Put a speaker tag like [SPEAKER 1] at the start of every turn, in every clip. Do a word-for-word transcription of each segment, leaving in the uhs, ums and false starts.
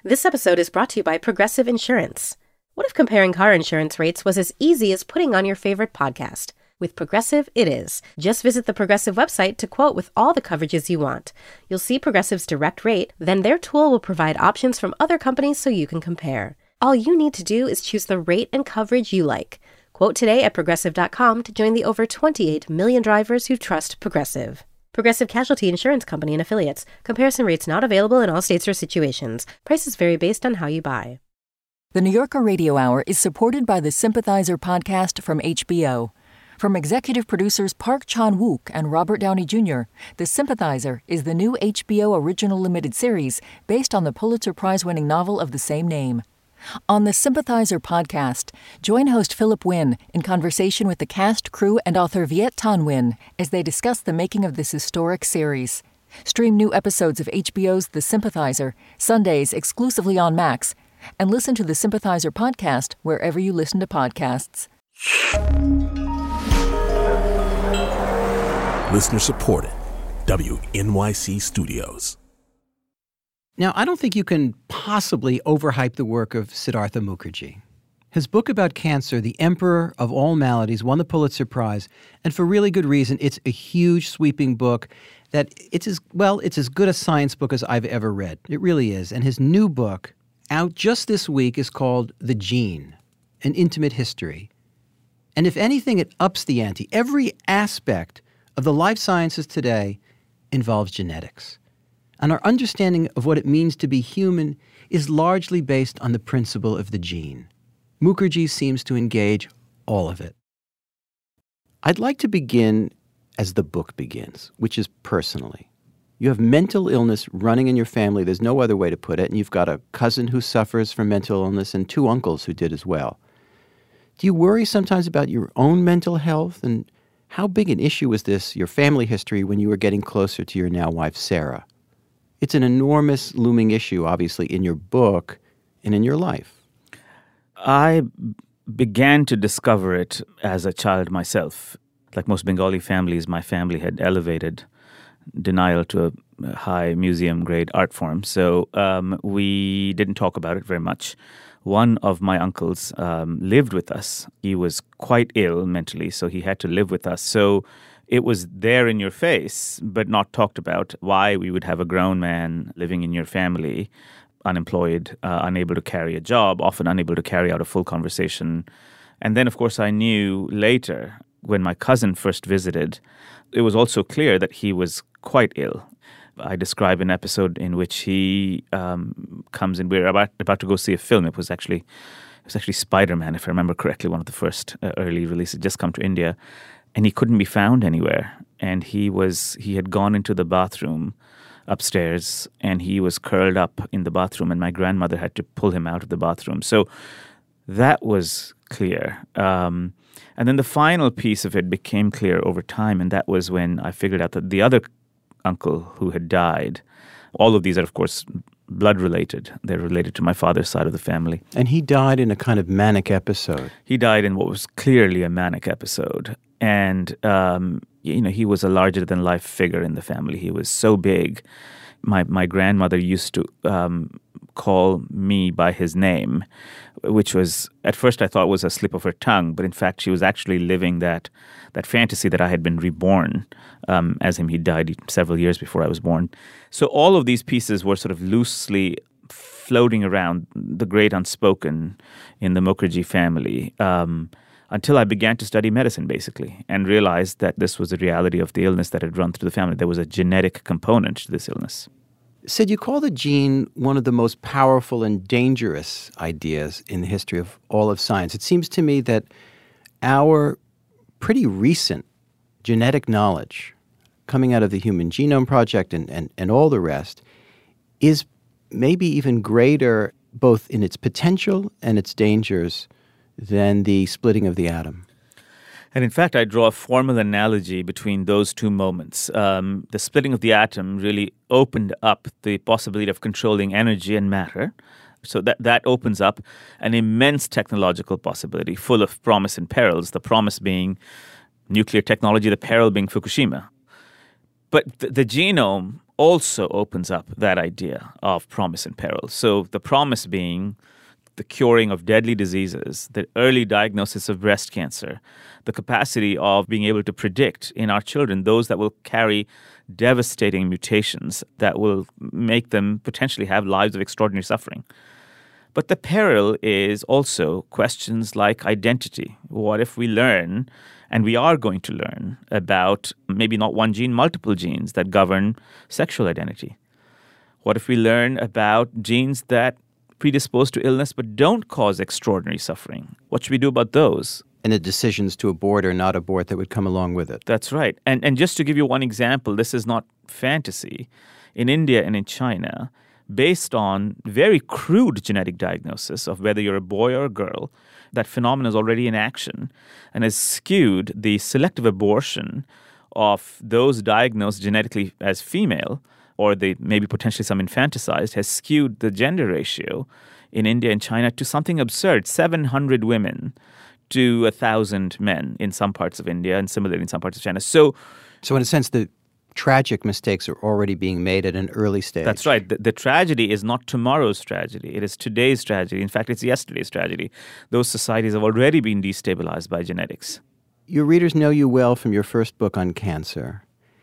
[SPEAKER 1] This episode is brought to you by Progressive Insurance. What if comparing car insurance rates was as easy as putting on your favorite podcast? With Progressive, it is. Just visit the Progressive website to quote with all the coverages you want. You'll see Progressive's direct rate, then their tool will provide options from other companies so you can compare. All you need to do is choose the rate and coverage you like. Quote today at Progressive dot com to join the over twenty-eight million drivers who trust Progressive. Progressive Casualty Insurance Company and Affiliates. Comparison rates not available in all states or situations. Prices vary based on how you buy.
[SPEAKER 2] The New Yorker Radio Hour is supported by the Sympathizer podcast from H B O. From executive producers Park Chan-wook and Robert Downey Junior, The Sympathizer is the new H B O original limited series based on the Pulitzer Prize-winning novel of the same name. On the Sympathizer podcast, join host Philip Wynn in conversation with the cast, crew, and author Viet Thanh Nguyen as they discuss the making of this historic series. Stream new episodes of H B O's The Sympathizer, Sundays exclusively on Max, and listen to the Sympathizer podcast wherever you listen to podcasts.
[SPEAKER 3] Listener supported. W N Y C Studios.
[SPEAKER 4] Now, I don't think you can possibly overhype the work of Siddhartha Mukherjee. His book about cancer, The Emperor of All Maladies, won the Pulitzer Prize, and for really good reason. It's a huge, sweeping book that it's as, well, it's as good a science book as I've ever read. It really is. And his new book, out just this week, is called The Gene, An Intimate History. And if anything, it ups the ante. Every aspect of the life sciences today involves genetics. And our understanding of what it means to be human is largely based on the principle of the gene. Mukherjee seems to engage all of it. I'd like to begin as the book begins, which is personally. You have mental illness running in your family. There's no other way to put it. And you've got a cousin who suffers from mental illness and two uncles who did as well. Do you worry sometimes about your own mental health? And how big an issue was this, your family history, when you were getting closer to your now wife, Sarah? It's an enormous looming issue, obviously, in your book and in your life.
[SPEAKER 5] I began to discover it as a child myself. Like most Bengali families, my family had elevated denial to a high museum-grade art form. So um, we didn't talk about it very much. One of my uncles um, lived with us. He was quite ill mentally, so he had to live with us. So it was there in your face, but not talked about, why we would have a grown man living in your family, unemployed, uh, unable to carry a job, often unable to carry out a full conversation. And then, of course, I knew later, when my cousin first visited, it was also clear that he was quite ill. I describe an episode in which he um, comes in. We were about, about to go see a film. It was actually it was actually Spider-Man, if I remember correctly, one of the first uh, early releases, just come to India. And he couldn't be found anywhere. And he was he had gone into the bathroom upstairs, and he was curled up in the bathroom, and my grandmother had to pull him out of the bathroom. So that was clear. Um, and then the final piece of it became clear over time, and that was when I figured out that the other uncle who had died, all of these are, of course, blood-related. They're related to my father's side of the family.
[SPEAKER 4] And he died in a kind of manic episode.
[SPEAKER 5] He died in what was clearly a manic episode. And, um, you know, he was a larger-than-life figure in the family. He was so big. My my grandmother used to um, call me by his name, which was, at first I thought was a slip of her tongue, but in fact she was actually living that that fantasy that I had been reborn um, as him. He died several years before I was born. So all of these pieces were sort of loosely floating around the great unspoken in the Mukherjee family. Um Until I began to study medicine, basically, and realized that this was the reality of the illness that had run through the family. There was a genetic component to this illness.
[SPEAKER 4] Sid, you call the gene one of the most powerful and dangerous ideas in the history of all of science. It seems to me that our pretty recent genetic knowledge coming out of the Human Genome Project and, and, and all the rest is maybe even greater both in its potential and its dangers than the splitting of the atom.
[SPEAKER 5] And in fact, I draw a formal analogy between those two moments. Um, the splitting of the atom really opened up the possibility of controlling energy and matter. So that, that opens up an immense technological possibility full of promise and perils, the promise being nuclear technology, the peril being Fukushima. But the, the genome also opens up that idea of promise and peril. So the promise being the curing of deadly diseases, the early diagnosis of breast cancer, the capacity of being able to predict in our children those that will carry devastating mutations that will make them potentially have lives of extraordinary suffering. But the peril is also questions like identity. What if we learn, and we are going to learn, about maybe not one gene, multiple genes that govern sexual identity? What if we learn about genes that predispose to illness but don't cause extraordinary suffering? What should we do about those?
[SPEAKER 4] And the decisions to abort or not abort that would come along with it.
[SPEAKER 5] That's right. And and just to give you one example, this is not fantasy. In India and in China, based on very crude genetic diagnosis of whether you're a boy or a girl, that phenomenon is already in action and has skewed the selective abortion of those diagnosed genetically as female, or they maybe potentially some infanticide, has skewed the gender ratio in India and China to something absurd, seven hundred women to one thousand men in some parts of India and similarly in some parts of China. So,
[SPEAKER 4] so in a sense, the tragic mistakes are already being made at an early stage.
[SPEAKER 5] That's right. The, the tragedy is not tomorrow's tragedy. It is today's tragedy. In fact, it's yesterday's tragedy. Those societies have already been destabilized by genetics.
[SPEAKER 4] Your readers know you well from your first book on cancer.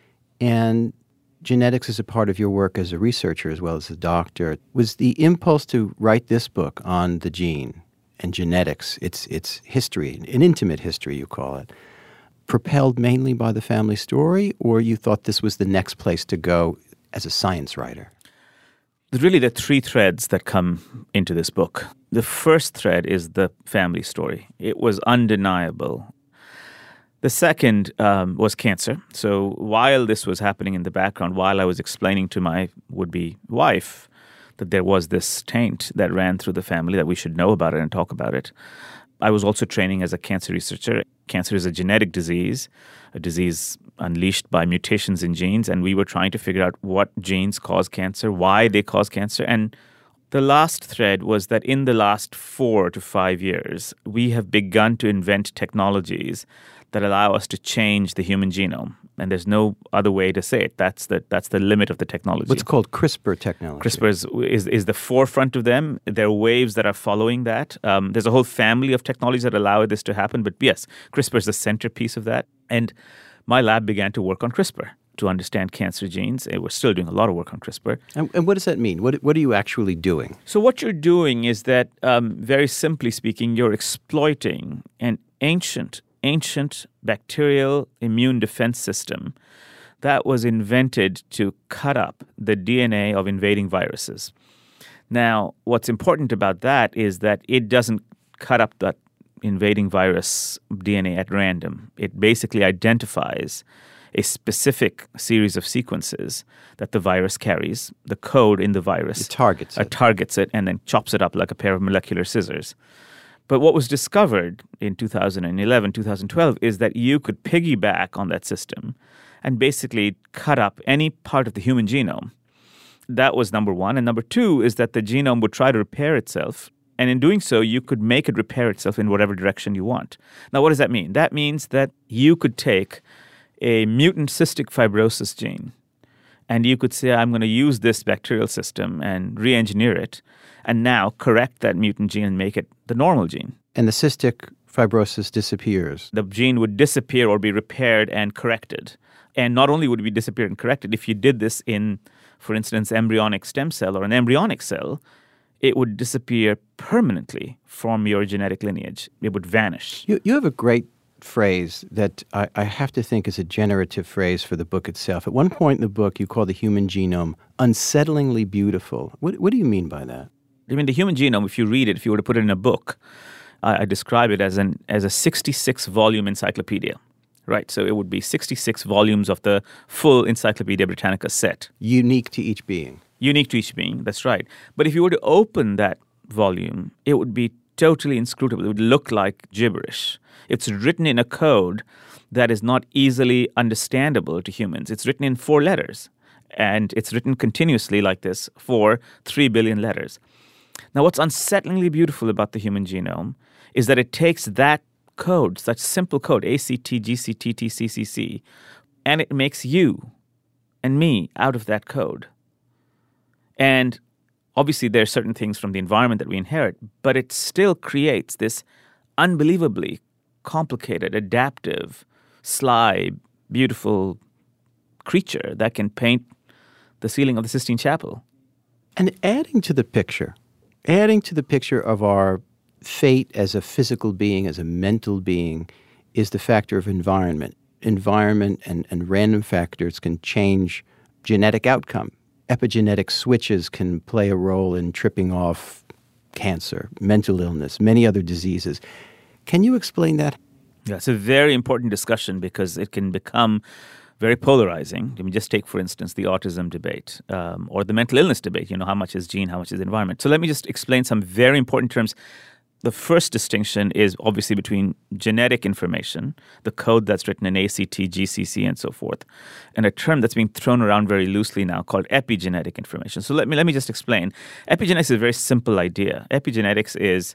[SPEAKER 4] And genetics is a part of your work as a researcher as well as a doctor. Was the impulse to write this book on the gene and genetics, its its history, an intimate history you call it, propelled mainly by the family story, or you thought this was the next place to go as a science writer?
[SPEAKER 5] There's really the three threads that come into this book. The first thread is the family story. It was undeniable. The second um, was cancer. So while this was happening in the background, while I was explaining to my would-be wife that there was this taint that ran through the family, that we should know about it and talk about it, I was also training as a cancer researcher. Cancer is a genetic disease, a disease unleashed by mutations in genes, and we were trying to figure out what genes cause cancer, why they cause cancer. And the last thread was that in the last four to five years, we have begun to invent technologies that allow us to change the human genome. And there's no other way to say it. That's the that's the limit of the technology.
[SPEAKER 4] What's called CRISPR technology.
[SPEAKER 5] CRISPR is, is, is the forefront of them. There are waves that are following that. Um, there's a whole family of technologies that allow this to happen. But yes, CRISPR is the centerpiece of that. And my lab began to work on CRISPR to understand cancer genes. And we're still doing a lot of work on CRISPR.
[SPEAKER 4] And, and what does that mean? What, what are you actually doing?
[SPEAKER 5] So what you're doing is that, um, very simply speaking, you're exploiting an ancient ancient bacterial immune defense system that was invented to cut up the D N A of invading viruses. Now, what's important about that is that it doesn't cut up that invading virus D N A at random. It basically identifies a specific series of sequences that the virus carries, the code in the virus.
[SPEAKER 4] It targets it.
[SPEAKER 5] It targets it and then chops it up like a pair of molecular scissors. But what was discovered in two thousand eleven, two thousand twelve is that you could piggyback on that system and basically cut up any part of the human genome. That was number one. And number two is that the genome would try to repair itself. And in doing so, you could make it repair itself in whatever direction you want. Now, what does that mean? That means that you could take a mutant cystic fibrosis gene and you could say, I'm going to use this bacterial system and re-engineer it and now correct that mutant gene and make it the normal gene.
[SPEAKER 4] And the cystic fibrosis disappears.
[SPEAKER 5] The gene would disappear or be repaired and corrected. And not only would it be disappeared and corrected, if you did this in, for instance, embryonic stem cell or an embryonic cell, it would disappear permanently from your genetic lineage. It would vanish.
[SPEAKER 4] You, you have a great phrase that I, I have to think is a generative phrase for the book itself. At one point in the book, you call the human genome unsettlingly beautiful. What, what do you mean by that?
[SPEAKER 5] I mean, the human genome, if you read it, if you were to put it in a book, I, I describe it as an as a sixty-six volume encyclopedia, right? So it would be sixty-six volumes of the full Encyclopedia Britannica set.
[SPEAKER 4] Unique to each being.
[SPEAKER 5] Unique to each being, that's right. But if you were to open that volume, it would be totally inscrutable. It would look like gibberish. It's written in a code that is not easily understandable to humans. It's written in four letters, and it's written continuously like this for three billion letters. Now, what's unsettlingly beautiful about the human genome is that it takes that code, such simple code, A C T, G C T, T, C C C, and it makes you and me out of that code. And obviously, there are certain things from the environment that we inherit, but it still creates this unbelievably complicated, adaptive, sly, beautiful creature that can paint the ceiling of the Sistine Chapel.
[SPEAKER 4] And adding to the picture, adding to the picture of our fate as a physical being, as a mental being, is the factor of environment. Environment and, and random factors can change genetic outcome. Epigenetic switches can play a role in tripping off cancer, mental illness, many other diseases. Can you explain that?
[SPEAKER 5] Yeah, it's a very important discussion because it can become very polarizing. I mean, just take, for instance, the autism debate um, or the mental illness debate. You know, how much is gene, how much is environment? So let me just explain some very important terms. The first distinction is obviously between genetic information, the code that's written in A C T, G C C, and so forth, and a term that's being thrown around very loosely now called epigenetic information. So let me let me just explain. Epigenetics is a very simple idea. Epigenetics is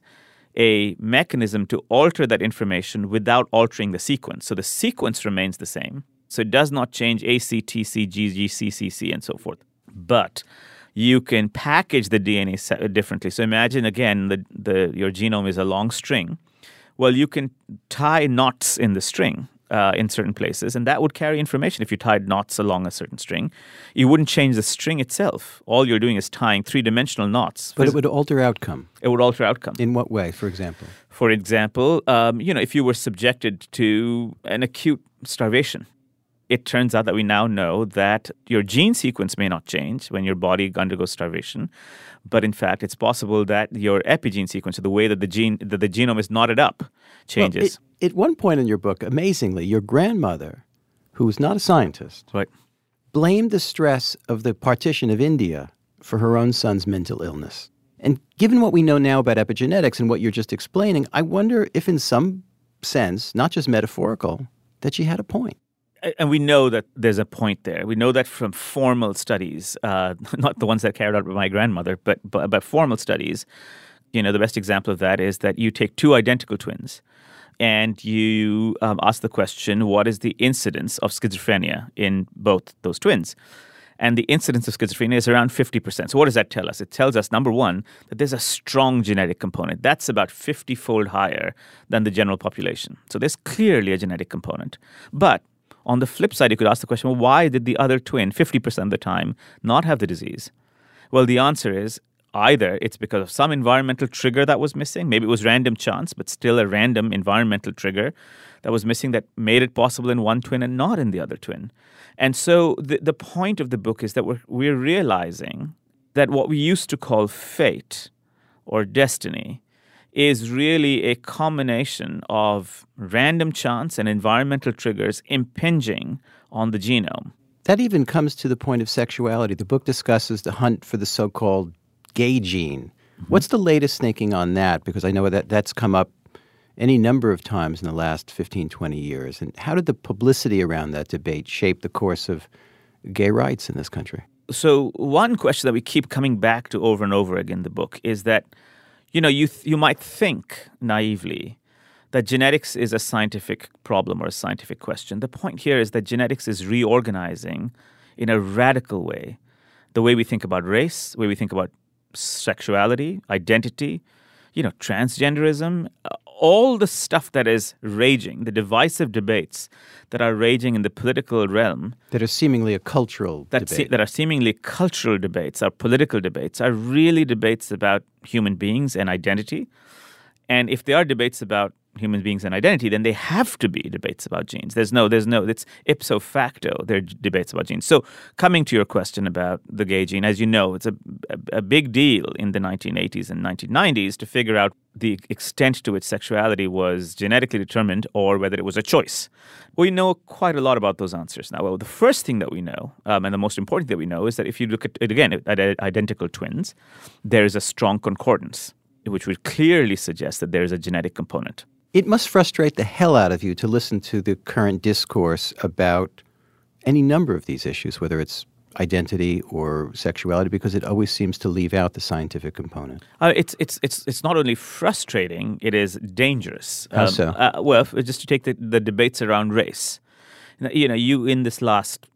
[SPEAKER 5] a mechanism to alter that information without altering the sequence. So the sequence remains the same. So it does not change A, C, T, C, G, G, C, C, C, and so forth. But you can package the D N A differently. So imagine, again, the, the your genome is a long string. Well, you can tie knots in the string uh, in certain places, and that would carry information. If you tied knots along a certain string, you wouldn't change the string itself. All you're doing is tying three-dimensional knots.
[SPEAKER 4] But it would alter outcome.
[SPEAKER 5] It would alter outcome.
[SPEAKER 4] In what way, for example?
[SPEAKER 5] For example, um, you know, if you were subjected to an acute starvation, it turns out that we now know that your gene sequence may not change when your body undergoes starvation, but in fact, it's possible that your epigene sequence, or the way that the gene, that the genome is knotted up, changes.
[SPEAKER 4] Well, it, at one point in your book, amazingly, your grandmother, who was not a scientist,
[SPEAKER 5] right,
[SPEAKER 4] blamed the stress of the partition of India for her own son's mental illness. And given what we know now about epigenetics and what you're just explaining, I wonder if in some sense, not just metaphorical, that she had a point.
[SPEAKER 5] And we know that there's a point there. We know that from formal studies, uh, not the ones that carried out by my grandmother, but, but but formal studies. You know, the best example of that is that you take two identical twins and you um, ask the question, what is the incidence of schizophrenia in both those twins? And the incidence of schizophrenia is around fifty percent. So what does that tell us? It tells us, number one, that there's a strong genetic component. That's about fifty-fold higher than the general population. So there's clearly a genetic component. But on the flip side, you could ask the question, well, why did the other twin, fifty percent of the time, not have the disease? Well, the answer is either it's because of some environmental trigger that was missing. Maybe it was random chance, but still a random environmental trigger that was missing that made it possible in one twin and not in the other twin. And so the, the point of the book is that we're, we're realizing that what we used to call fate or destiny is really a combination of random chance and environmental triggers impinging on the genome.
[SPEAKER 4] That even comes to the point of sexuality. The book discusses the hunt for the so-called gay gene. Mm-hmm. What's the latest thinking on that? Because I know that that's come up any number of times in the last fifteen, twenty years. And how did the publicity around that debate shape the course of gay rights in this country?
[SPEAKER 5] So one question that we keep coming back to over and over again in the book is that, you know, you th- you might think naively that genetics is a scientific problem or a scientific question. The point here is that genetics is reorganizing in a radical way the way we think about race, the way we think about sexuality, identity, you know, transgenderism, all the stuff that is raging, the divisive debates that are raging in the political realm.
[SPEAKER 4] That are seemingly a cultural
[SPEAKER 5] that
[SPEAKER 4] debate.
[SPEAKER 5] Se- that are seemingly cultural debates, are political debates, are really debates about human beings and identity. And if they are debates about human beings and identity, then they have to be debates about genes. There's no, there's no, it's ipso facto, they're debates about genes. So coming to your question about the gay gene, as you know, it's a, a, a big deal in the nineteen eighties and nineteen nineties to figure out the extent to which sexuality was genetically determined or whether it was a choice. We know quite a lot about those answers now. Well, the first thing that we know, um, and the most important thing that we know, is that if you look at it again, at identical twins, there is a strong concordance, which would clearly suggest that there is a genetic component.
[SPEAKER 4] It must frustrate the hell out of you to listen to the current discourse about any number of these issues, whether it's identity or sexuality, because it always seems to leave out the scientific component.
[SPEAKER 5] Uh, it's it's it's it's not only frustrating; it is dangerous.
[SPEAKER 4] How
[SPEAKER 5] um,
[SPEAKER 4] so?
[SPEAKER 5] Uh, well, just to take the, the debates around race, you know, you in this last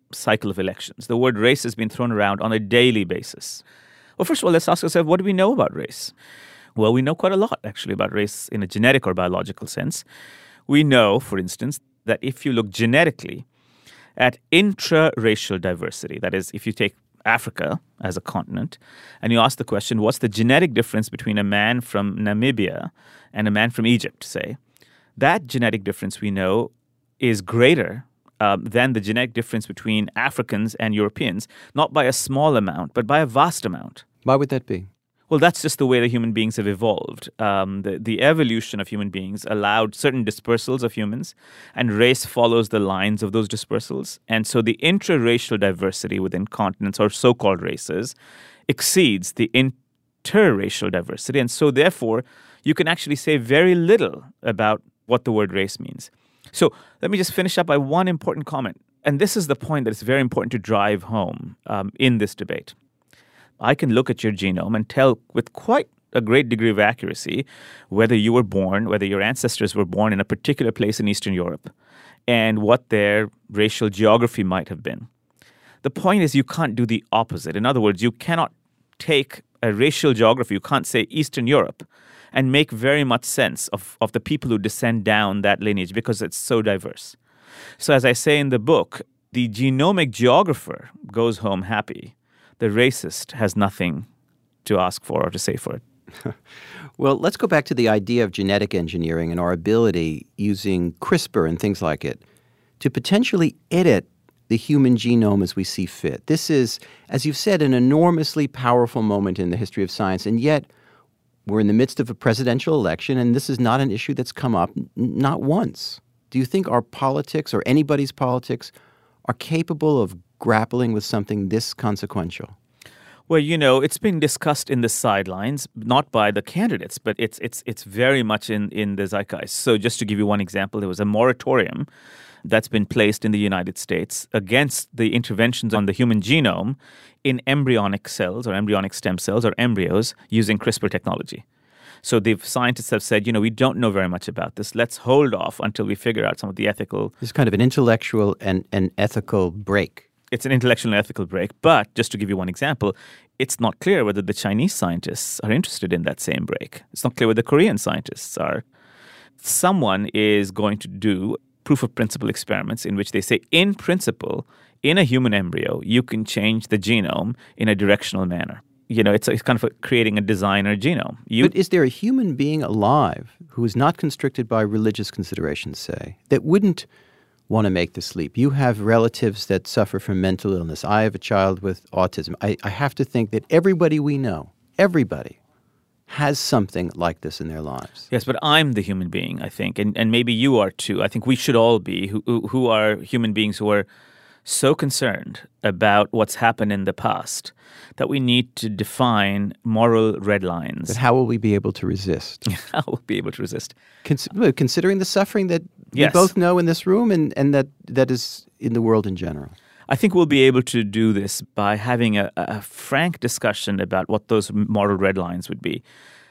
[SPEAKER 5] cycle of elections. The word race has been thrown around on a daily basis. Well, first of all, let's ask ourselves, what do we know about race? Well, we know quite a lot, actually, about race in a genetic or biological sense. We know, for instance, that if you look genetically at intra-racial diversity, that is, if you take Africa as a continent, and you ask the question, what's the genetic difference between a man from Namibia and a man from Egypt, say, that genetic difference we know is greater um, than the genetic difference between Africans and Europeans, not by a small amount, but by a vast amount.
[SPEAKER 4] Why would that be?
[SPEAKER 5] Well, that's just the way that human beings have evolved. Um, the, the evolution of human beings allowed certain dispersals of humans, and race follows the lines of those dispersals. And so the intra-racial diversity within continents, or so-called races, exceeds the interracial diversity. And so therefore, you can actually say very little about what the word race means. So let me just finish up by one important comment. And this is the point that is very important to drive home um, in this debate. I can look at your genome and tell with quite a great degree of accuracy whether you were born, whether your ancestors were born in a particular place in Eastern Europe, and what their racial geography might have been. The point is you can't do the opposite. In other words, you cannot take a racial geography, you can't say Eastern Europe, and make very much sense of, of the people who descend down that lineage because it's so diverse. So as I say in the book, the genomic geographer goes home happy. The racist has nothing to ask for or to say for it.
[SPEAKER 4] Well, let's go back to the idea of genetic engineering and our ability using CRISPR and things like it to potentially edit the human genome as we see fit. This is, as you've said, an enormously powerful moment in the history of science, and yet we're in the midst of a presidential election, and this is not an issue that's come up n- not once. Do you think our politics or anybody's politics are capable of grappling with something this consequential?
[SPEAKER 5] Well, you know, it's been discussed in the sidelines, not by the candidates, but it's it's it's very much in, in the zeitgeist. So just to give you one example, there was a moratorium that's been placed in the United States against the interventions on the human genome in embryonic cells or embryonic stem cells or embryos using CRISPR technology. So the scientists have said, you know, we don't know very much about this. Let's hold off until we figure out some of the ethical...
[SPEAKER 4] It's kind of an intellectual and, and ethical break.
[SPEAKER 5] It's an intellectual and ethical break. But just to give you one example, it's not clear whether the Chinese scientists are interested in that same break. It's not clear whether the Korean scientists are. Someone is going to do proof of principle experiments in which they say, in principle, in a human embryo, you can change the genome in a directional manner. You know, it's, it's kind of a, creating a designer genome. You,
[SPEAKER 4] but is there a human being alive who is not constricted by religious considerations, say, that wouldn't want to make this leap? You have relatives that suffer from mental illness. I have a child with autism. I, I have to think that everybody we know, everybody, has something like this in their lives.
[SPEAKER 5] Yes, but I'm the human being, I think, and, and maybe you are too. I think we should all be, who, who, who are human beings who are so concerned about what's happened in the past that we need to define moral red lines.
[SPEAKER 4] But how will we be able to resist?
[SPEAKER 5] How will we be able to resist?
[SPEAKER 4] Cons- considering the suffering that
[SPEAKER 5] yes.
[SPEAKER 4] we both know in this room and, and that, that is in the world in general.
[SPEAKER 5] I think we'll be able to do this by having a, a frank discussion about what those moral red lines would be.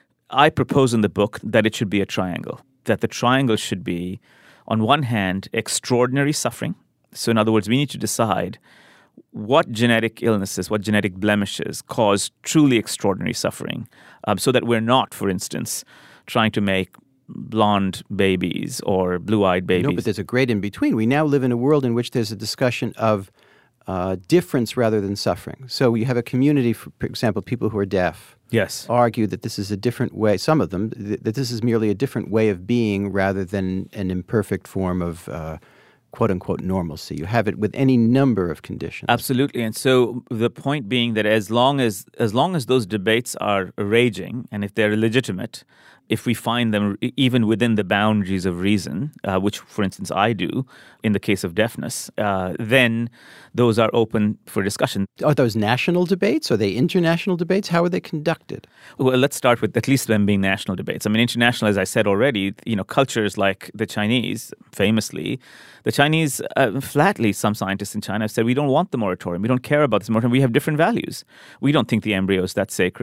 [SPEAKER 5] I propose in the book that it should be a triangle, that the triangle should be, on one hand, extraordinary suffering. So in other words, we need to decide what genetic illnesses, what genetic blemishes cause truly extraordinary suffering, um, so that we're not, for instance, trying to make blonde babies or blue-eyed babies.
[SPEAKER 4] No, but there's a great in-between. We now live in a world in which there's a discussion of uh, difference rather than suffering. So you have a community, for, for example, people who are deaf.
[SPEAKER 5] Yes.
[SPEAKER 4] Argue that this is a different way, some of them, th- that this is merely a different way of being rather than an imperfect form of uh, quote-unquote normalcy. You have it with any number of conditions.
[SPEAKER 5] Absolutely. And so the point being that as long as as long as those debates are raging, and if they're legitimate, if we find them even within the boundaries of reason, uh, which, for instance, I do in the case of deafness, uh, then those are open for discussion.
[SPEAKER 4] Are those national debates? Are they international debates? How are they conducted?
[SPEAKER 5] Well, let's start with at least them being national debates. I mean, international, as I said already, you know, cultures like the Chinese, famously, the Chinese, uh, flatly, some scientists in China have said, we don't want the moratorium. We don't care about this moratorium. We have different values. We don't think the embryo is that sacred.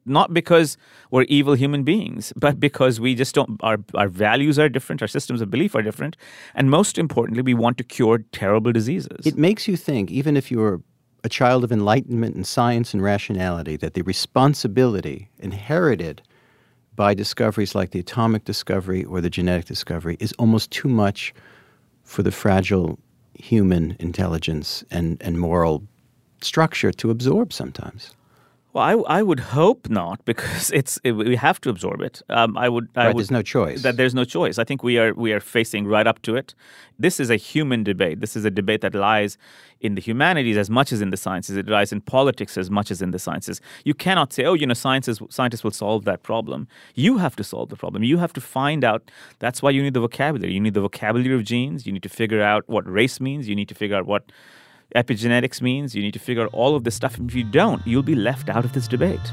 [SPEAKER 5] not because we're evil human beings, but because we just don't, our, our values are different, our systems of belief are different, and most importantly, we want to cure terrible diseases.
[SPEAKER 4] It makes you think, even if you're a child of enlightenment and science and rationality, that the responsibility inherited by discoveries like the atomic discovery or the genetic discovery is almost too much for the fragile human intelligence and, and moral structure to absorb sometimes.
[SPEAKER 5] Well, I, I would hope not, because it's it, we have to absorb it. Um, I would. I
[SPEAKER 4] right,
[SPEAKER 5] would,
[SPEAKER 4] there's no choice.
[SPEAKER 5] That there's no choice. I think we are we are facing right up to it. This is a human debate. This is a debate that lies in the humanities as much as in the sciences. It lies in politics as much as in the sciences. You cannot say, oh, you know, sciences scientists will solve that problem. You have to solve the problem. You have to find out. That's why you need the vocabulary. You need the vocabulary of genes. You need to figure out what race means. You need to figure out what epigenetics means. You need to figure out all of this stuff. If you don't, you'll be left out of this debate.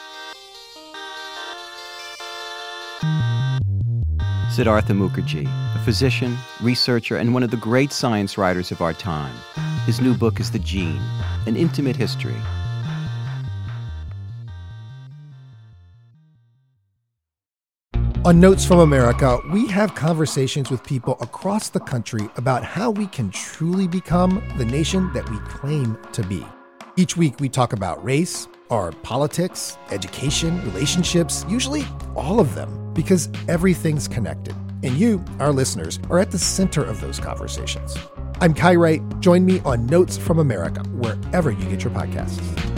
[SPEAKER 4] Siddhartha Mukherjee, a physician, researcher, and one of the great science writers of our time. His new book is The Gene, An Intimate History.
[SPEAKER 6] On Notes from America, we have conversations with people across the country about how we can truly become the nation that we claim to be. Each week, we talk about race, our politics, education, relationships, usually all of them, because everything's connected. And you, our listeners, are at the center of those conversations. I'm Kai Wright. Join me on Notes from America, wherever you get your podcasts.